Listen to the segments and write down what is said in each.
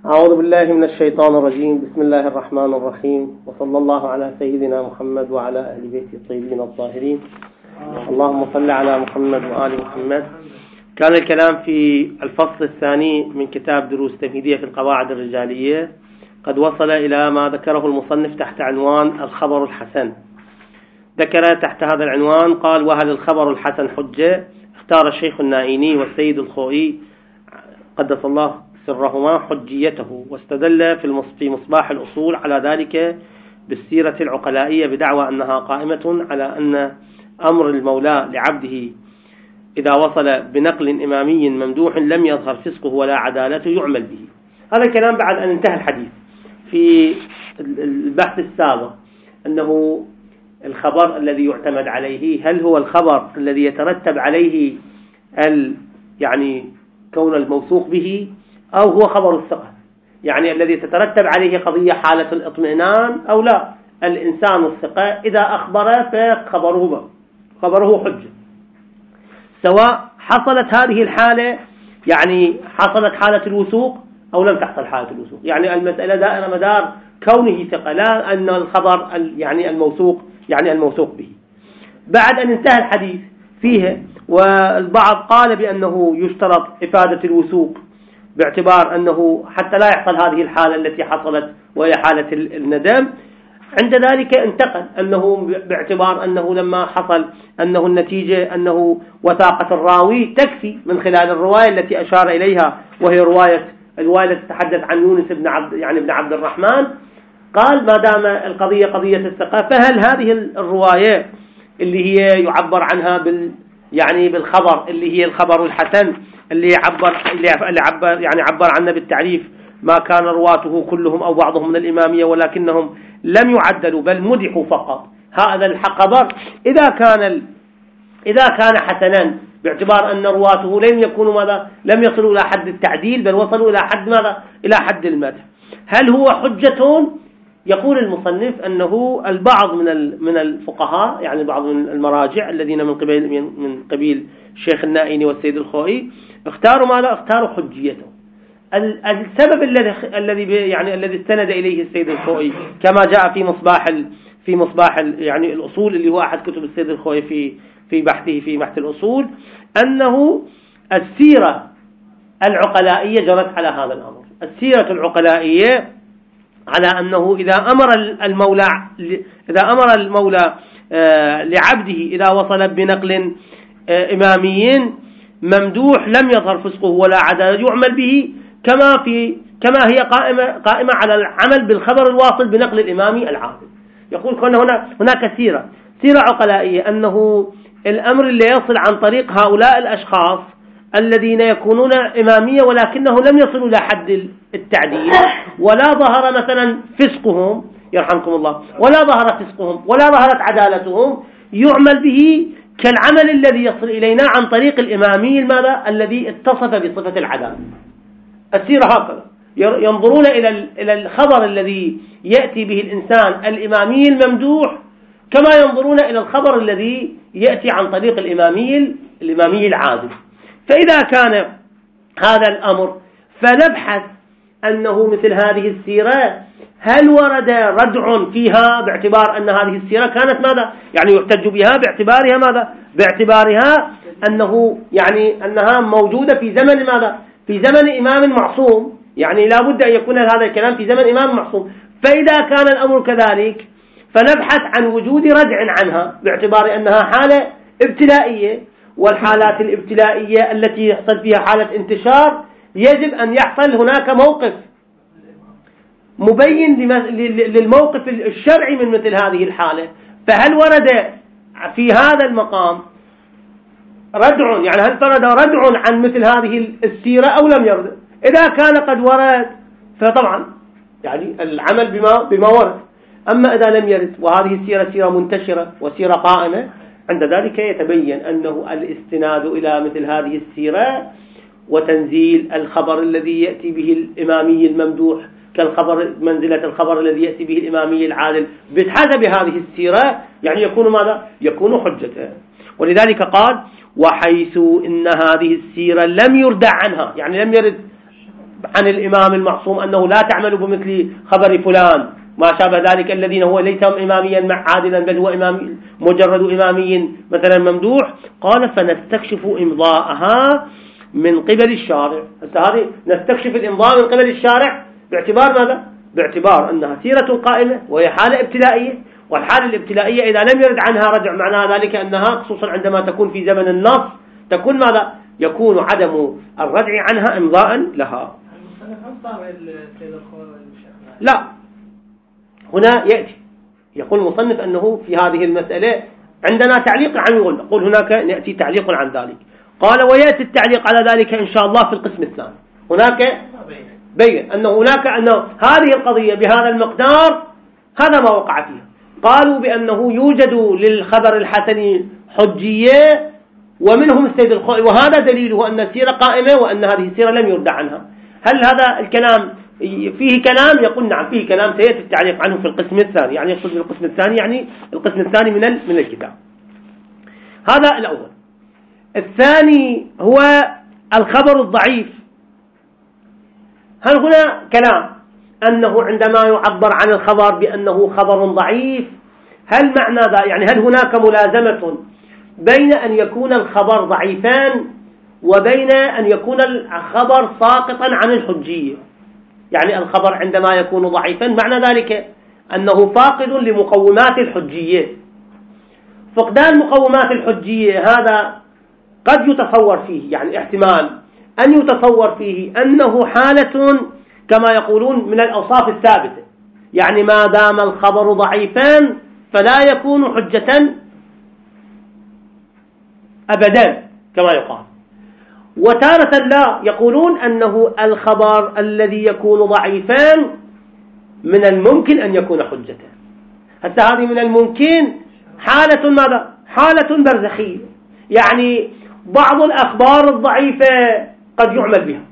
أعوذ بالله من الشيطان الرجيم. بسم الله الرحمن الرحيم، وصلى الله على سيدنا محمد وعلى أهل بيته الطيبين الطاهرين. اللهم صل على محمد وآل محمد. كان الكلام في الفصل الثاني من كتاب دروس تمهيدية في القواعد الرجالية، قد وصل إلى ما ذكره المصنف تحت عنوان الخبر الحسن. ذكر تحت هذا العنوان قال: وهل الخبر الحسن حجة؟ اختار الشيخ النائيني والسيد الخوئي قدس الله سرهما حجيته، واستدل في مصباح الأصول على ذلك بالسيرة العقلائية بدعوى أنها قائمة على أن أمر المولى لعبده إذا وصل بنقل إمامي ممدوح لم يظهر فسقه ولا عدالته يعمل به. هذا الكلام بعد أن انتهى الحديث في البحث السابق أنه الخبر الذي يعتمد عليه هل هو الخبر الذي يترتب عليه يعني كون الموثوق به، أو هو خبر الثقة، يعني الذي تترتب عليه قضية حالة الاطمئنان، أو لا، الإنسان الثقة إذا أخبر فخبره حجة، سواء حصلت هذه الحالة، يعني حصلت حالة الوثوق أو لم تحصل حالة الوثوق. يعني المسألة دائرة مدار كونه ثقة، لا أن الخبر يعني الموثوق به. بعد أن انتهى الحديث فيه، والبعض قال بأنه يشترط إفادة الوثوق باعتبار أنه حتى لا يحصل هذه الحالة التي حصلت وهي حالة الندم. عند ذلك انتقل أنه باعتبار أنه لما حصل أنه النتيجة أنه وثاقة الراوي تكفي من خلال الرواية التي أشار إليها، وهي الرواية التي تتحدث عن يونس بن عبد الرحمن. قال ما دام القضية قضية الثقة، فهل هذه الرواية اللي هي يعبر عنها بالخبر اللي هي الخبر الحسن اللي عبر عنه بالتعريف ما كان رواته كلهم أو بعضهم من الإمامية ولكنهم لم يعدلوا بل مدحوا فقط، هذا الخبر إذا كان حسنا باعتبار أن رواته لم يصلوا إلى حد التعديل بل وصلوا إلى حد إلى حد المدح، هل هو حجة؟ يقول المصنف أنه البعض من الفقهاء، يعني بعض من المراجع الذين من قبيل الشيخ النائيني والسيد الخوئي اختاروا حجيته. السبب الذي استند إليه السيد الخوئي كما جاء في مصباح الأصول اللي هو أحد كتب السيد الخوئي في بحثه في بحث الأصول، أنه السيرة العقلائية جرت على هذا الأمر. السيرة العقلائية على أنه إذا أمر المولى لعبده إذا وصل بنقل إمامي ممدوح لم يظهر فسقه ولا عدالته يعمل به، كما هي قائمة على العمل بالخبر الواصل بنقل الإمامي العادل. يقول هناك سيرة عقلائية، أنه الأمر اللي يصل عن طريق هؤلاء الأشخاص الذين يكونون إمامية ولكنهم لم يصلوا إلى حد التعديل ولا ظهر مثلا فسقهم، يرحمكم الله، ولا ظهر فسقهم ولا ظهرت عدالتهم، يعمل به كالعمل الذي يصل إلينا عن طريق الإمامي الذي اتصف بصفة العدالة. السيرة هكذا ينظرون إلى الخبر الذي يأتي به الإنسان الإمامي الممدوح كما ينظرون إلى الخبر الذي يأتي عن طريق الإمامي العادل. فإذا كان هذا الأمر فنبحث أنه مثل هذه السيرة هل ورد ردع فيها باعتبار أن هذه السيرة كانت يحتج بها باعتبارها أنها موجودة في زمن في زمن إمام معصوم، يعني لا بد أن يكون هذا الكلام في زمن إمام معصوم. فإذا كان الأمر كذلك فنبحث عن وجود ردع عنها باعتبار أنها حالة ابتلائية، والحالات الابتلائية التي يحصل فيها حالة انتشار يجب أن يحصل هناك موقف مبين للموقف الشرعي من مثل هذه الحالة. فهل ورد في هذا المقام ردع، هل ورد ردع عن مثل هذه السيرة أو لم يرد؟ إذا كان قد ورد فطبعا العمل بما ورد. أما إذا لم يرد وهذه السيرة سيرة منتشرة وسيرة قائمة، عند ذلك يتبين أنه الاستناد إلى مثل هذه السيرة وتنزيل الخبر الذي يأتي به الإمامي الممدوح كالخبر منزلة الخبر الذي يأتي به الإمامي العادل بحسب هذه السيرة، يكون حجة. ولذلك قال: وحيث إن هذه السيرة لم يردع عنها، لم يرد عن الإمام المعصوم أنه لا تعمل بمثل خبر فلان ما شابه ذلك الذين هو ليس إماميا عادلا بل هو إمام مجرد إمامي مثلا ممدوح. قال فنستكشف إمضاءها من قبل الشارع. هذه نستكشف الإمضاء من قبل الشارع باعتبار ماذا؟ باعتبار أنها سيرة قائمة وهي حالة ابتدائية، والحالة الابتدائية إذا لم يرد عنها رجع معناها ذلك أنها خصوصا عندما تكون في زمن النص تكون ماذا؟ يكون عدم الردع عنها إمضاء لها. لا، هنا يأتي يقول المصنف أنه في هذه المسألة عندنا تعليق عن يقول هناك يأتي تعليق عن ذلك. قال ويأتي التعليق على ذلك إن شاء الله في القسم الثاني. هناك بين أنه هناك أنه هذه القضية بهذا المقدار هذا ما وقع فيها. قالوا بأنه يوجد للخبر الحسني حجية ومنهم السيد الخوئي، وهذا دليله أن السيرة قائمة وأن هذه السيرة لم يرد عنها. هل هذا الكلام فيه كلام؟ يقول نعم فيه كلام سيأتي التعليق عنه في القسم الثاني. يعني يقصد القسم الثاني يعني القسم الثاني من الكتاب. هذا الأول. الثاني هو الخبر الضعيف. هل هنا كلام أنه عندما يعبر عن الخبر بأنه خبر ضعيف هل معنى ذا يعني هل هناك ملازمة بين أن يكون الخبر ضعيفان وبين أن يكون الخبر ساقطا عن الحجية؟ يعني الخبر عندما يكون ضعيفا معنى ذلك أنه فاقد لمقومات الحجية. فقدان مقومات الحجية هذا قد يتصور فيه يعني احتمال أن يتصور فيه أنه حالة كما يقولون من الأوصاف الثابتة، يعني ما دام الخبر ضعيفا فلا يكون حجة أبدا كما يقال. وتارة لا، يقولون أنه الخبر الذي يكون ضعيفا من الممكن أن يكون حجة. حتى هذه من الممكن حالة ماذا؟ حالة برزخية، يعني بعض الأخبار الضعيفة قد يعمل بها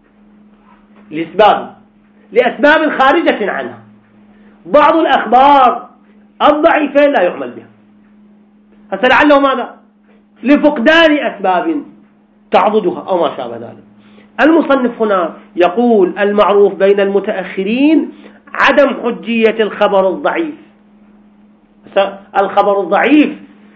لأسباب خارجة عنها، بعض الأخبار الضعيفة لا يعمل بها حتى لعله ماذا؟ لفقدان أسباب تعضدها أو ما شابه ذلك. المصنف هنا يقول المعروف بين المتأخرين عدم حجية الخبر الضعيف. الخبر الضعيف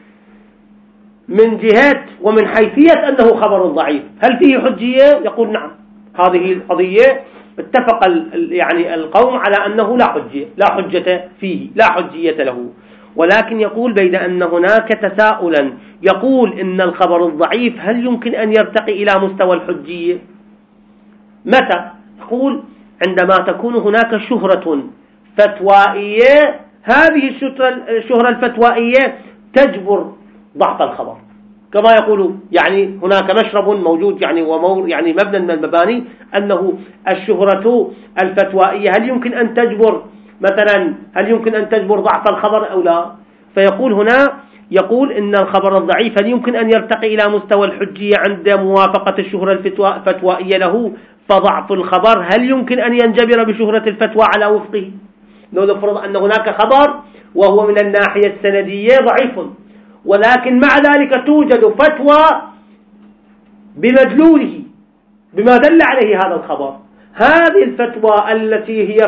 من جهة ومن حيثية أنه خبر ضعيف هل فيه حجية؟ يقول نعم، هذه القضية اتفق يعني القوم على أنه لا حجة فيه، لا حجية له. ولكن يقول بين أن هناك تساؤلا يقول إن الخبر الضعيف هل يمكن أن يرتقي إلى مستوى الحجية؟ متى؟ يقول عندما تكون هناك شهرة فتوائية، هذه الشهرة الفتوائية تجبر ضعف الخبر. كما يقولوا يعني هناك مشرب موجود يعني مبنى من المباني أنه الشهرة الفتوائية هل يمكن أن تجبر مثلا ضعف الخبر أو لا؟ فيقول هنا يقول إن الخبر الضعيف هل يمكن أن يرتقي إلى مستوى الحجية عند موافقة الشهرة الفتوائية له؟ فضعف الخبر هل يمكن أن ينجبر بشهرة الفتوى على وفقه؟ لو نفرض أن هناك خبر وهو من الناحية السندية ضعيف، ولكن مع ذلك توجد فتوى بمدلوله بما دل عليه هذا الخبر. هذه الفتوى التي هي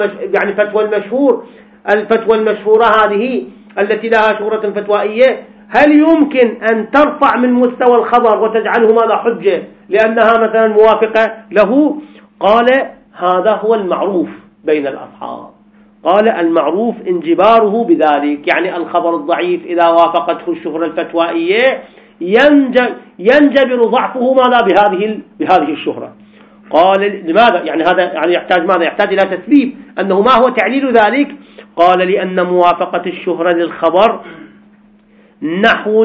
الفتوى المشهورة هذه التي لها شهرة فتوائية هل يمكن أن ترفع من مستوى الخبر وتجعله ماذا حجة لأنها مثلا موافقة له؟ قال هذا هو المعروف بين الأصحاب. قال المعروف انجباره بذلك، يعني الخبر الضعيف إذا وافقته الشهرة الفتوائية ينجبر ضعفه ماذا بهذه الشهرة. قال لماذا؟ يعني هذا يعني يحتاج ماذا؟ يحتاج إلى تسبيب. أنه ما هو تعليل ذلك؟ قال لأن موافقة الشهرة للخبر نحو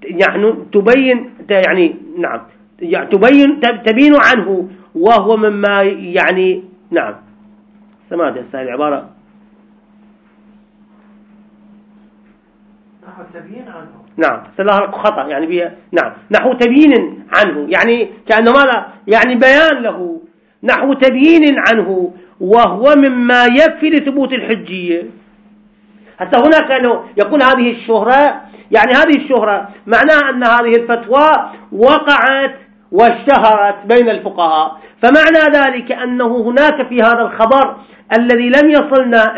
تبين عنه وهو مما يعني نعم سمعت هذه العبارة نعم خطأ يعني بها نحو تبيين عنه، يعني كأنه ماذا؟ يعني بيان له نحو تبيين عنه وهو مما يكفي لثبوت الحجية. حتى هنا كانوا يقول هذه الشهرة، يعني هذه الشهرة معناها أن هذه الفتوى وقعت واشتهرت بين الفقهاء. فمعنى ذلك أنه هناك في هذا الخبر الذي لم يصلنا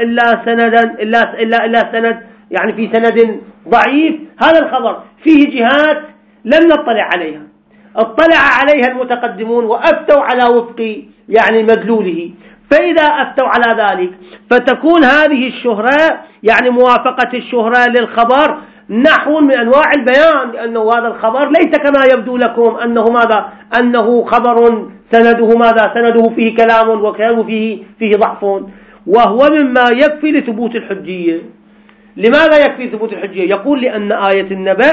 إلا سند يعني في سند ضعيف، هذا الخبر فيه جهات لم نطلع عليها، اطلع عليها المتقدمون وأفتوا على وفق يعني مدلوله. فإذا أفتوا على ذلك فتكون هذه الشهرة يعني موافقة الشهرة للخبر نحو من أنواع البيان، لأنه هذا الخبر ليس كما يبدو لكم أنه خبر سنده فيه كلام وكلام فيه ضعف، وهو مما يكفي لثبوت الحجية. لماذا يكفي ثبوت الحجية؟ يقول لأن آية النبأ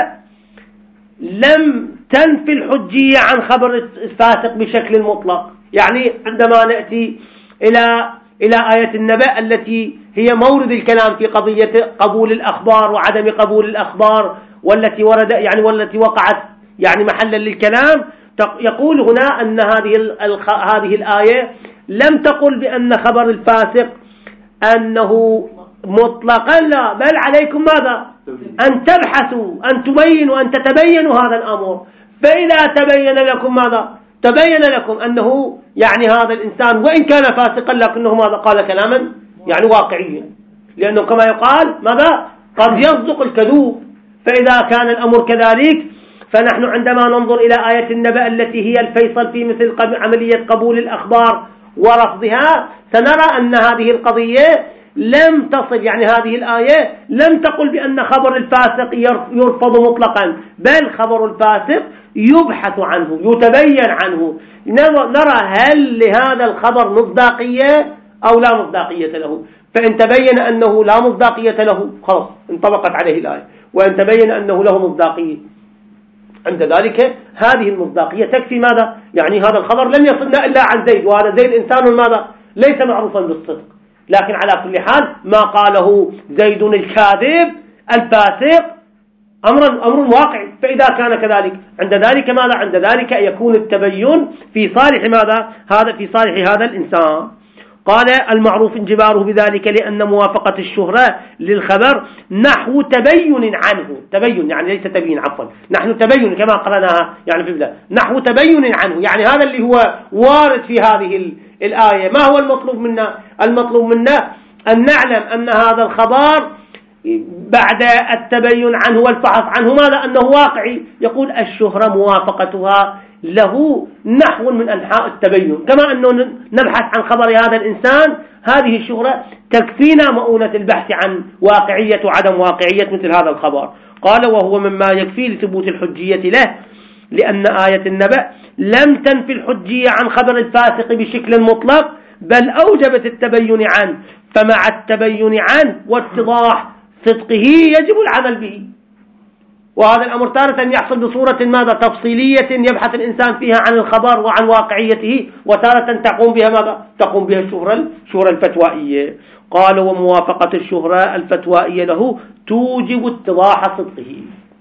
لم تنفي الحجية عن خبر الفاسق بشكل مطلق. يعني عندما نأتي إلى آية النبأ التي هي مورد الكلام في قضية قبول الأخبار وعدم قبول الأخبار، والتي وقعت يعني محلا للكلام، يقول هنا أن هذه الآية لم تقل بأن خبر الفاسق أنه مطلقا، لا، بل عليكم ماذا؟ أن تبحثوا، أن تبينوا، أن تتبينوا هذا الأمر. فإذا تبين لكم ماذا؟ تبين لكم أنه يعني هذا الإنسان وإن كان فاسقا لكنه ماذا؟ قال كلاما يعني واقعيا، لأنه كما يقال ماذا؟ قد يصدق الكذوب. فإذا كان الأمر كذلك فنحن عندما ننظر إلى آية النبأ التي هي الفيصل في مثل عملية قبول الأخبار ورفضها، سنرى أن هذه القضية لم تصل، يعني هذه الآية لم تقل بأن خبر الفاسق يرفض مطلقا، بل خبر الفاسق يبحث عنه، يتبين عنه، نرى هل لهذا الخبر مصداقية أو لا مصداقية له. فإن تبين أنه لا مصداقية له خلاص انطبقت عليه الآية، وإن تبين أنه له مصداقية عند ذلك هذه المصداقية تكفي ماذا؟ يعني هذا الخبر لم يصلنا إلا عن زيد، وهذا زيد إنسان ماذا؟ ليس معروفا بالصدق، لكن على كل حال ما قاله زيد الكاذب الفاسق أمر واقعي. فإذا كان كذلك عند ذلك ماذا؟ عند ذلك يكون التبين في صالح ماذا؟ في صالح هذا الإنسان. قال المعروف انجباره بذلك لأن موافقة الشهرة للخبر نحو تبين عنه، تبين يعني ليس تبين، عفوا، نحن تبين كما قرأناها يعني في بداية، نحو تبين عنه، يعني هذا اللي هو وارد في هذه الآية. ما هو المطلوب منا؟ المطلوب منا أن نعلم أن هذا الخبر بعد التبين عنه والفحص عنه ماذا؟ أنه واقعي. يقول الشهرة موافقتها له نحو من أنحاء التبين، كما أنه نبحث عن خبر هذا الإنسان، هذه الشهرة تكفينا مؤونة البحث عن واقعية وعدم واقعية مثل هذا الخبر. قال وهو مما يكفي لثبوت الحجية له لأن آية النبأ لم تنفي الحجية عن خبر الفاسق بشكل مطلق، بل أوجبت التبين عنه، فمع التبين عنه واتضاح صدقه يجب العمل به. وهذا الأمر تارة يحصل بصورة ماذا؟ تفصيلية يبحث الإنسان فيها عن الخبر وعن واقعيته، وتارة تقوم بها ماذا؟ تقوم بها الشهرة الفتوائية. قال وموافقة الشهرة الفتوائية له توجب اتضاح صدقه.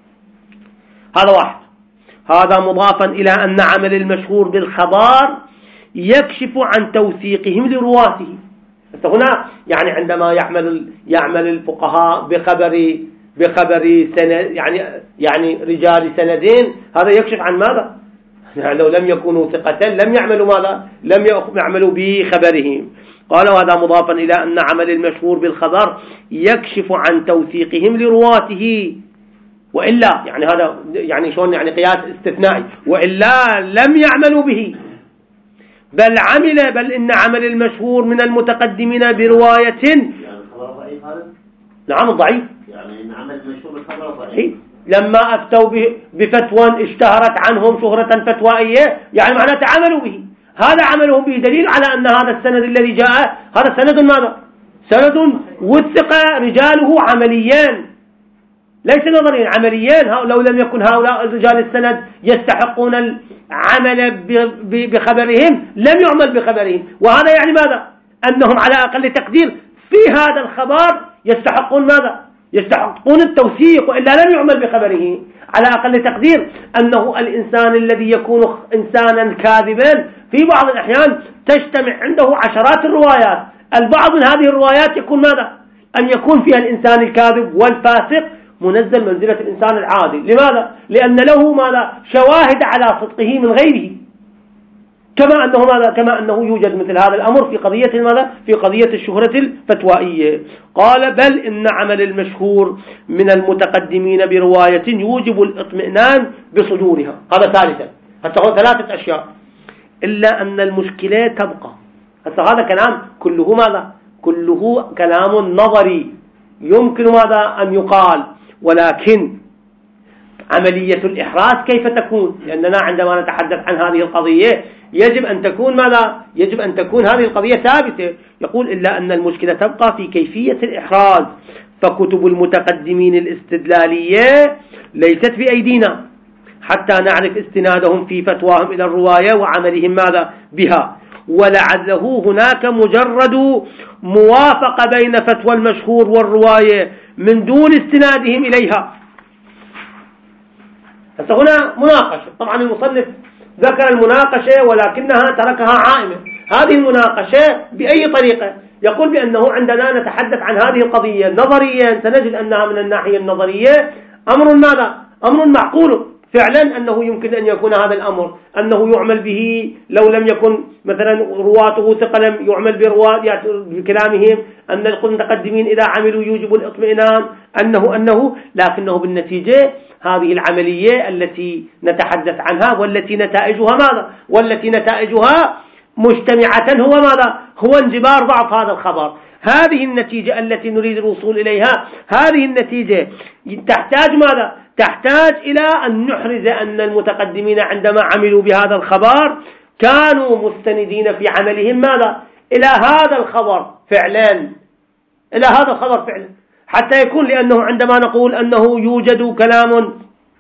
هذا واحد. هذا مضافا إلى أن عمل المشهور بالخبر يكشف عن توثيقهم لرواته. هنا يعني عندما يعمل الفقهاء بخبر سند يعني رجال سندين، هذا يكشف عن ماذا؟ يعني لو لم يكونوا ثقة لم يعملوا ماذا؟ لم يعملوا بخبرهم. قال وهذا مضافا إلى أن عمل المشهور بالخبر يكشف عن توثيقهم لرواته، وإلا يعني هذا يعني شلون يعني قياس استثنائي، وإلا لم يعملوا به، بل إن عمل المشهور من المتقدمين برواية يعني الخبر ضعيف هذا؟ نعم ضعيف، يعني إن عمل المشهور بالخبر ضعيف. لما أفتوا بفتوى اشتهرت عنهم شهرة فتوائية يعني معناته عملوا به، هذا عملهم به دليل على أن هذا السند الذي جاء هذا سند ماذا؟ سند وثق رجاله عمليان ليس نظريا، عمليان. لو لم يكن هؤلاء رجال السند يستحقون العمل بخبرهم لم يعمل بخبرهم، وهذا يعني ماذا؟ أنهم على أقل تقدير في هذا الخبر يستحقون ماذا؟ يستحقون التوثيق، وإلا لم يعمل بخبره. على أقل تقدير أنه الإنسان الذي يكون إنسانا كاذبا في بعض الأحيان تجتمع عنده عشرات الروايات، البعض من هذه الروايات يكون ماذا؟ أن يكون فيها الإنسان الكاذب والفاسق منزل منزلة الإنسان العادي. لماذا؟ لأن له ماذا؟ شواهد على صدقه من غيره، كما أنه ماذا؟ كما أنه يوجد مثل هذا الأمر في قضية ماذا؟ في قضية الشهرة الفتوائية. قال بل إن عمل المشهور من المتقدمين برواية يوجب الاطمئنان بصدورها. هذا ثالثا، حتى هو ثلاثة أشياء. إلا أن المشكلة تبقى. هذا كلام كله ماذا؟ كله كلام نظري يمكن ماذا أن يقال، ولكن عملية الإحراز كيف تكون؟ لأننا عندما نتحدث عن هذه القضية يجب أن تكون ماذا؟ يجب أن تكون هذه القضية ثابتة. يقول إلا أن المشكلة تبقى في كيفية الإحراز، فكتب المتقدمين الاستدلالية ليست بأيدينا حتى نعرف استنادهم في فتواهم إلى الرواية وعملهم ماذا بها، ولعله هناك مجرد موافقة بين فتوى المشهور والرواية من دون استنادهم إليها. هنا مناقشة، طبعا المصنف ذكر المناقشة ولكنها تركها عائمة. هذه المناقشة بأي طريقة؟ يقول بأنه عندنا نتحدث عن هذه القضية نظريا، سنجد أنها من الناحية النظرية أمر ماذا؟ أمر معقول فعلا، أنه يمكن أن يكون هذا الأمر أنه يعمل به لو لم يكن مثلا رواته ثقلا، يعمل بكلامهم أن المتقدمين إذا عملوا يوجب الاطمئنان أنه لكنه بالنتيجة هذه العملية التي نتحدث عنها والتي نتائجها ماذا؟ والتي نتائجها مجتمعة هو ماذا؟ هو انجبار ضعف هذا الخبر. هذه النتيجة التي نريد الوصول إليها، هذه النتيجة تحتاج ماذا؟ تحتاج إلى أن نحرز أن المتقدمين عندما عملوا بهذا الخبر كانوا مستندين في عملهم ماذا؟ إلى هذا الخبر فعلا، إلى هذا الخبر فعلا، حتى يكون. لأنه عندما نقول أنه يوجد كلام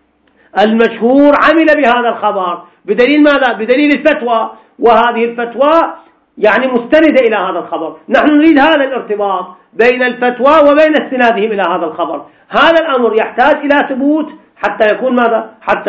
المشهور عمل بهذا الخبر بدليل ماذا؟ بدليل الفتوى، وهذه الفتوى يعني مستندة إلى هذا الخبر. نحن نريد هذا الارتباط بين الفتوى وبين استنادهم إلى هذا الخبر. هذا الأمر يحتاج إلى ثبوت حتى يكون ماذا؟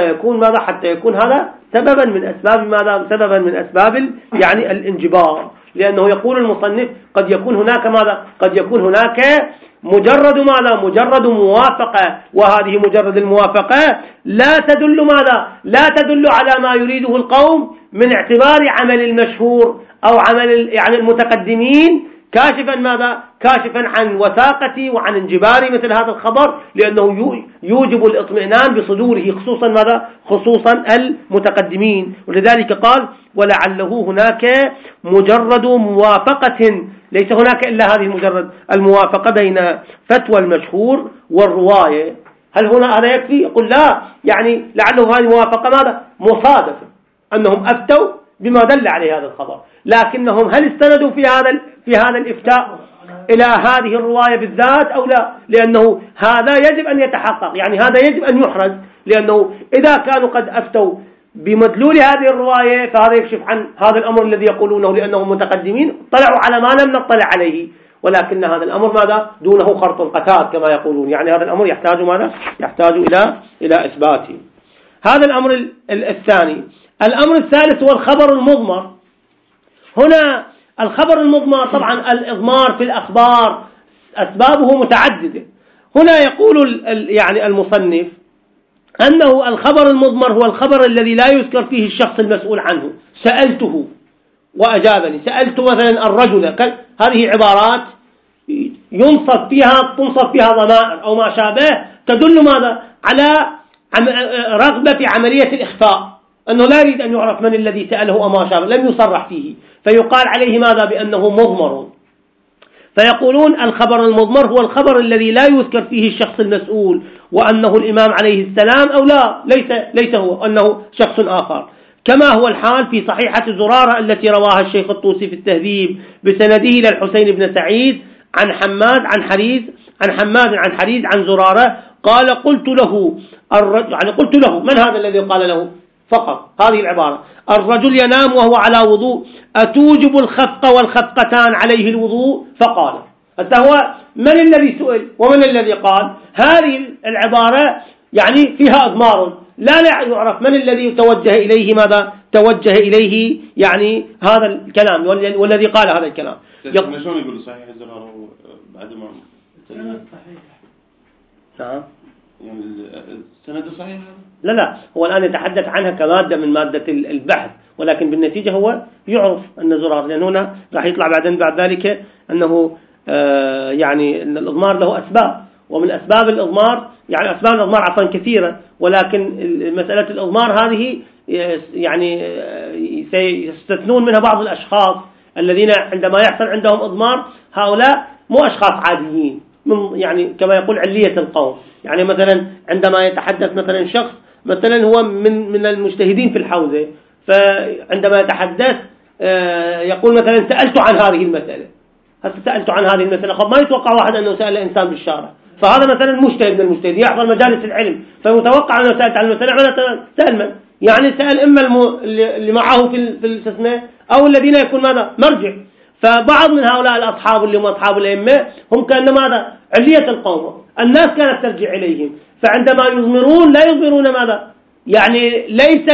حتى يكون هذا سببا من أسباب ماذا؟ سببا من أسباب يعني الانجبار. لأنه يقول المصنف قد يكون هناك ماذا؟ قد يكون هناك مجرد ماذا؟ مجرد موافقة، وهذه مجرد الموافقة لا تدل ماذا؟ لا تدل على ما يريده القوم من اعتبار عمل المشهور أو عمل يعني المتقدمين كاشفا ماذا؟ كاشفا عن وثاقة وعن انجبار مثل هذا الخبر، لأنه يوجب الاطمئنان بصدوره، خصوصا ماذا؟ خصوصا المتقدمين. ولذلك قال ولعله هناك مجرد موافقة، ليس هناك إلا هذه مجرد الموافقة بين فتوى المشهور والرواية. هل هنا هذا يكفي؟ يقول لا، يعني لعله هذه الموافقة ماذا؟ مصادفة، أنهم أفتوا بما دل عليه هذا الخبر، لكنهم هل استندوا في هذا الإفتاء إلى هذه الرواية بالذات أو لا؟ لأنه هذا يجب أن يتحقق، يعني هذا يجب أن يحرز، لأنه إذا كانوا قد أفتوا بمدلول هذه الرواية فهذا يكشف عن هذا الأمر الذي يقولونه، لأنهم متقدمين طلعوا على ما لم نطلع عليه. ولكن هذا الأمر ماذا؟ دونه خرط قتاد كما يقولون، يعني هذا الأمر يحتاج ماذا؟ يحتاج إلى إثباته. هذا الأمر الثاني. الأمر الثالث هو الخبر المضمر. هنا الخبر المضمر طبعا الإضمار في الأخبار أسبابه متعددة. هنا يقول يعني المصنف أنه الخبر المضمر هو الخبر الذي لا يذكر فيه الشخص المسؤول عنه. سألته وأجابني، سألت مثلا الرجل، هذه عبارات تنصب فيها ضمائر أو ما شابه تدل ماذا؟ على رغبة في عملية الإخفاء، أنه لا يريد أن يعرف من الذي سأله أو ما شابه، لم يصرح فيه، فيقال عليه ماذا؟ بأنه مضمر. فيقولون الخبر المضمر هو الخبر الذي لا يذكر فيه الشخص المسؤول، وأنه الإمام عليه السلام أو لا، ليس هو، أنه شخص آخر، كما هو الحال في صحيحة زرارة التي رواها الشيخ الطوسي في التهذيب بسنده إلى الحسين بن سعيد عن حماد عن حريز عن زرارة قال قلت له من هذا الذي قال له؟ فقط هذه العبارة: الرجل ينام وهو على وضوء، أتوجب الخفق والخفقتان عليه الوضوء؟ فقال. هو من الذي سئل ومن الذي قال؟ هذه العبارة يعني فيها إضمار، لا يعرف من الذي توجه إليه ماذا؟ توجه إليه يعني هذا الكلام والذي قال هذا الكلام. شلون يقول صحيح الزرار بعد ما نعم السند صحيح؟ لا هو الآن يتحدث عنها كمادة من مادة البحث، ولكن بالنتيجة هو يعرف أن زرار، لأن هنا راح يطلع بعد ذلك أنه يعني أن الإضمار له أسباب، ومن أسباب الإضمار يعني أسباب الإضمار عفوا كثيرة، ولكن مسألة الإضمار هذه يعني سيستثنون منها بعض الأشخاص الذين عندما يحصل عندهم إضمار، هؤلاء مو أشخاص عاديين، يعني كما يقول علية القوم. يعني مثلا عندما يتحدث مثلا شخص مثلا هو من المجتهدين في الحوزة، فعندما يتحدث يقول مثلا سألت عن هذه المسألة، سألت عن هذه المسألة، ما يتوقع واحد أنه سأل إنسان بالشارع، فهذا مثلا مجتهد من المجتهد يحضر مجالس العلم، فمتوقع أنه سألت عن المسألة، ولا سأل من؟ يعني سأل إما اللي معه في السنة أو الذين يكون ماذا مرجع. فبعض من هؤلاء الأصحاب اللي هم أصحاب الأئمة هم كان ماذا علية القوم، الناس كانت ترجع إليهم، فعندما يضمرون لا يضمرون ماذا يعني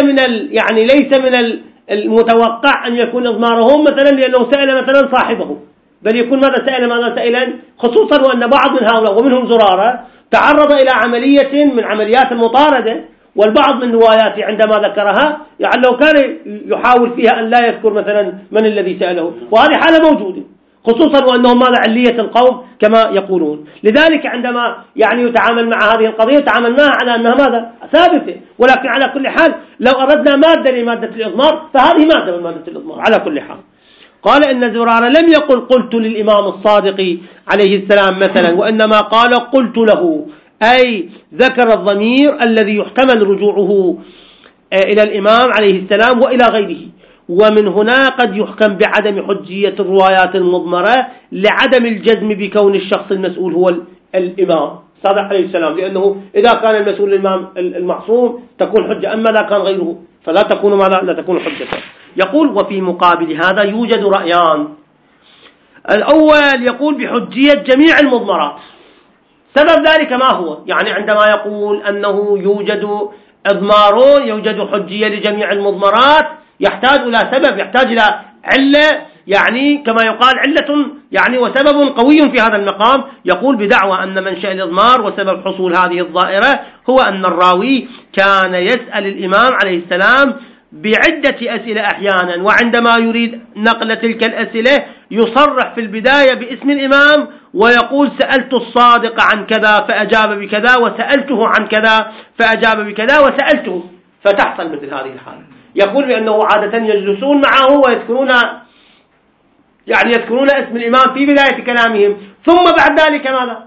ليس من المتوقع أن يكون إضمارهم مثلا لأنه سأل مثلا صاحبه، بل يكون ماذا سائلا، خصوصا وأن بعض من هؤلاء ومنهم زرارة تعرض إلى عملية من عمليات المطاردة، والبعض من رواياته عندما ذكرها يعني لو كان يحاول فيها أن لا يذكر مثلا من الذي سأله، وهذه حالة موجودة، خصوصا وأنهم ماذا علية القوم كما يقولون. لذلك عندما يعني يتعامل مع هذه القضية يتعامل معها على أنها ماذا ثابتة، ولكن على كل حال لو أردنا مادة لمادة الإضمار فهذه مادة من مادة الإضمار على كل حال. قال إن زرارة لم يقل قلت للإمام الصادق عليه السلام مثلا، وإنما قال قلت له، أي ذكر الضمير الذي يحتمل رجوعه إلى الإمام عليه السلام وإلى غيره. ومن هنا قد يحكم بعدم حجية الروايات المضمرة لعدم الجزم بكون الشخص المسؤول هو الإمام صادق عليه السلام، لأنه إذا كان المسؤول الإمام المعصوم تكون حجة، أما إذا كان غيره فلا تكون ماذا لا تكون حجة. يقول وفي مقابل هذا يوجد رأيان. الأول يقول بحجية جميع المضمرات. سبب ذلك ما هو؟ يعني عندما يقول أنه يوجد إضمار يوجد حجية لجميع المضمرات يحتاج إلى سبب، يحتاج إلى علة، يعني كما يقال علة يعني وسبب قوي في هذا المقام. يقول بدعوى أن منشأ الإضمار وسبب حصول هذه الظاهرة هو أن الراوي كان يسأل الإمام عليه السلام بعدة أسئلة أحيانا، وعندما يريد نقل تلك الأسئلة يصرح في البداية باسم الإمام ويقول سألت الصادق عن كذا فأجاب بكذا، وسألته عن كذا فأجاب بكذا، وسألته، فتحصل مثل هذه الحالة. يقول بأنه عادة يجلسون معه ويذكرون يذكرون اسم الإمام في بداية كلامهم، ثم بعد ذلك ماذا؟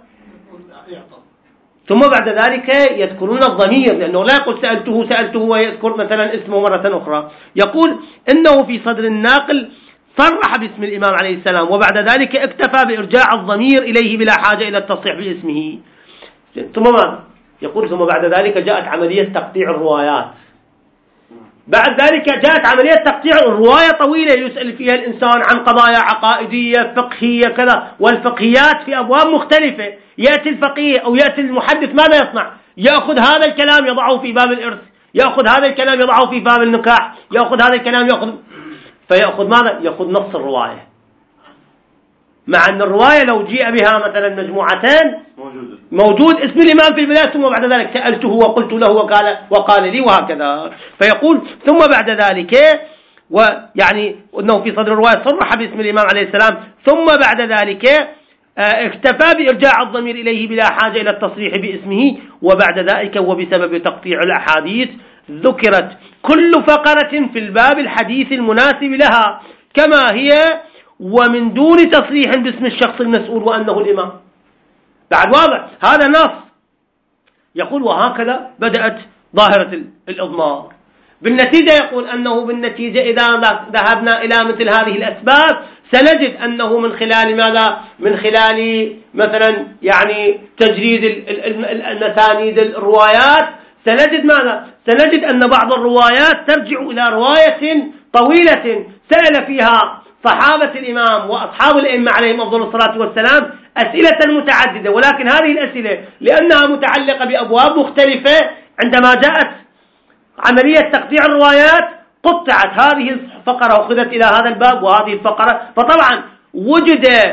ثم بعد ذلك يذكرون الضمير، لأنه لا يقول سألته ويذكر مثلا اسمه مرة أخرى. يقول إنه في صدر الناقل صرح باسم الإمام عليه السلام، وبعد ذلك اكتفى بإرجاع الضمير إليه بلا حاجة إلى التصريح باسمه. ثم ماذا؟ يقول ثم بعد ذلك جاءت عملية تقطيع الروايات. بعد ذلك جاءت عملية تقطيع الرواية طويلة يسأل فيها الإنسان عن قضايا عقائدية فقهية كذا، والفقهيات في أبواب مختلفة. يأتي الفقيه أو يأتي المحدث ماذا يصنع؟ يأخذ هذا الكلام يضعه في باب الإرث، يأخذ هذا الكلام يضعه في باب النكاح، يأخذ هذا الكلام فيأخذ ماذا؟ يأخذ نص الرواية، مع أن الرواية لو جيء بها مثلا مجموعتين موجود اسم الإمام في البداية، ثم بعد ذلك سألته وقلت له وقال لي وهكذا. فيقول ثم بعد ذلك ويعني أنه في صدر الرواية صرح باسم الإمام عليه السلام، ثم بعد ذلك اكتفى بإرجاع الضمير إليه بلا حاجة إلى التصريح باسمه. وبعد ذلك وبسبب تقطيع الأحاديث ذكرت كل فقرة في الباب الحديث المناسب لها كما هي، ومن دون تصريح باسم الشخص المسؤول وأنه الإمام. بعد واضح هذا نص. يقول وهكذا بدأت ظاهرة الإضمار. بالنتيجة يقول أنه بالنتيجة إذا ذهبنا إلى مثل هذه الأسباب سنجد أنه من خلال ماذا؟ من خلال مثلا يعني تجريد المسانيد الروايات سنجد ماذا؟ سنجد أن بعض الروايات ترجع إلى رواية طويلة سأل فيها صحابة الإمام وأصحاب الأئمة عليهم أفضل الصلاة والسلام أسئلة متعددة، ولكن هذه الأسئلة لأنها متعلقة بأبواب مختلفة عندما جاءت عملية تقطيع الروايات قطعت هذه الفقرة وأخذت إلى هذا الباب وهذه الفقرة، فطبعا وجد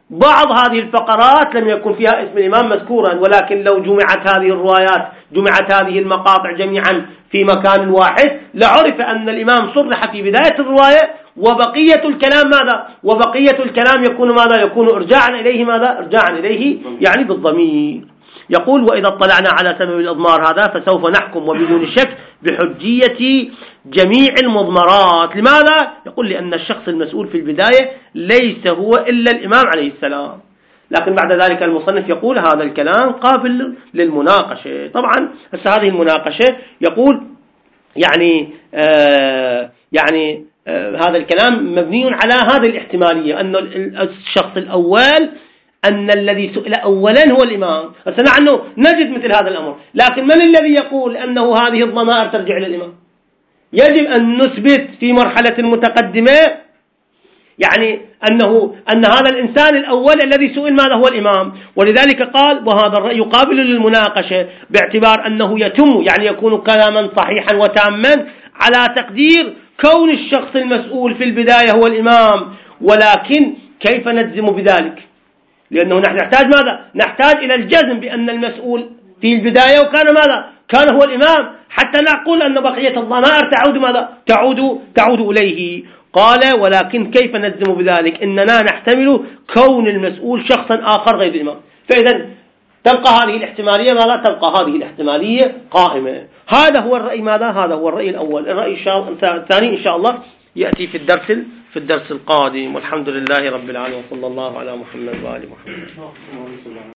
بعض هذه الفقرات لم يكن فيها اسم الإمام مذكورا، ولكن لو جمعت هذه الروايات، جمعت هذه المقاطع جميعا في مكان واحد، لعرف أن الإمام صرح في بداية الرواية، وبقية الكلام ماذا؟ وبقية الكلام يكون ماذا؟ يكون إرجاعا إليه ماذا؟ إرجاعا إليه يعني بالضمير. يقول: وإذا اطلعنا على سبب الإضمار هذا فسوف نحكم وبدون شك بحجية جميع المضمرات. لماذا؟ يقول: لأن الشخص المسؤول في البداية ليس هو إلا الإمام عليه السلام. لكن بعد ذلك المصنف يقول: هذا الكلام قابل للمناقشة. طبعا هذه المناقشة يقول هذا الكلام مبني على هذه الاحتمالية، أن الشخص الأول، أن الذي سئل أولا هو الإمام. نحن نجد مثل هذا الأمر، لكن من الذي يقول أنه هذه الضمائر ترجع للإمام؟ يجب أن نثبت في مرحلة متقدمة أن هذا الإنسان الأول الذي سئل ماذا هو الإمام. ولذلك قال: وهذا الرأي يقابل للمناقشة باعتبار أنه يتم يكون كلاما صحيحا وتاما على تقدير كون الشخص المسؤول في البداية هو الإمام. ولكن كيف نجزم بذلك؟ لأنه نحن نحتاج ماذا؟ نحتاج إلى الجزم بأن المسؤول في البداية وكان ماذا؟ كان هو الإمام، حتى نقول أن بقية الضمائر تعود ماذا؟ تعود إليه. قال: ولكن كيف نجزم بذلك؟ إننا نحتمل كون المسؤول شخصا آخر غير الإمام. فإذا تبقى هذه الاحتمالية ماذا؟ تبقى هذه الاحتمالية قائمة. هذا هو الرأي ماذا؟ هذا هو الرأي الأول. الرأي الثاني إن شاء الله يأتي في الدرس القادم. والحمد لله رب العالمين، وصلى الله على محمد وآل محمد.